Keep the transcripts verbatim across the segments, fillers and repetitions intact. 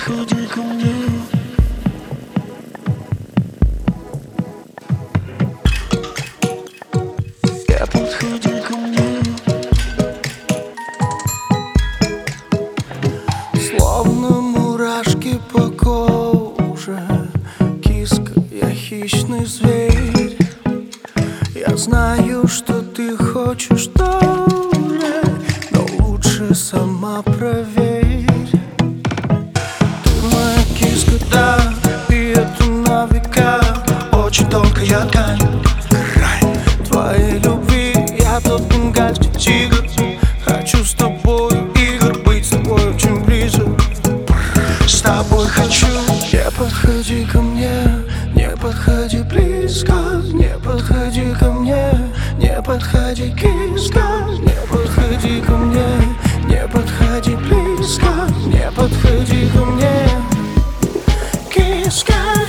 подходи ко мне. Не подходи ко мне. Словно мурашки по коже, киска, я хищный зверь. Я знаю, что ты хочешь тоже, но лучше сама проверь. Ты моя киска, да, и это на века. Очень тонкая ткань твоей любви. Я тот бенгальский тигр. Хочу с тобой игр, быть с тобой очень близок. С тобой хочу. Не подходи ко мне, не подходи близко. Не подходи ко мне, не подходи, киска. Не подходи ко мне, не подходи близко. Не подходи ко мне, киска.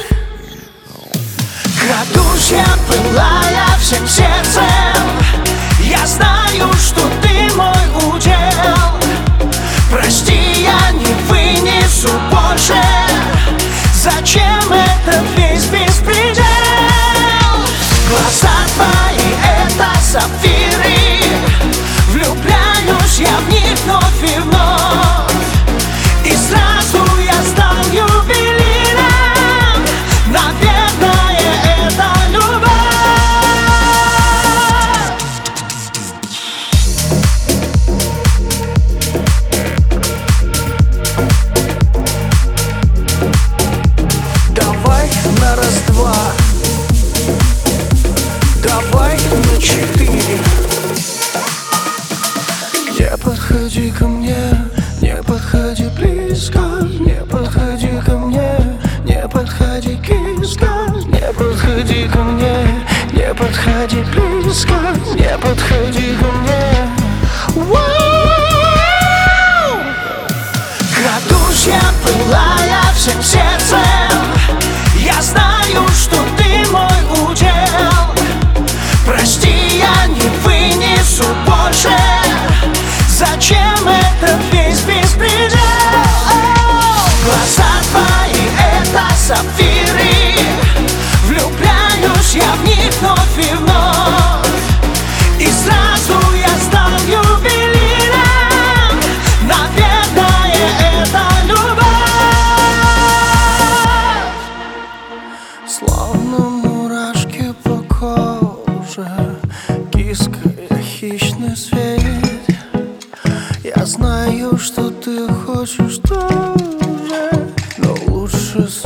Крадусь я, пылая всем сердцем. Я знаю, что ты мой удел. Прости, я не вынесу больше. Зачем это весь беспредел? Глаза твои — это сапфиры. Влюбляюсь я в них вновь и вновь. И сразу я стал ювелиром. Наверное, это любовь. Давай на раз-два, давай на четыре. Не подходи ко мне, не подходи близко. Не подходи ко мне, не подходи, киска. Не подходи ко мне, не подходи близко. Не подходи ко мне. Воу! Крадусь я, пылая всем сердцем. Я знаю, что ты мой удел. Прости, я не вынесу больше. Зачем это весь беспредел? Глаза твои — это сапфиры. Влюбляюсь я в них вновь и вновь. И сразу я стал ювелиром. Наверное, это любовь. Словно мурашки по коже, киска, я хищный зверь. Я знаю, что ты хочешь тоже, но лучше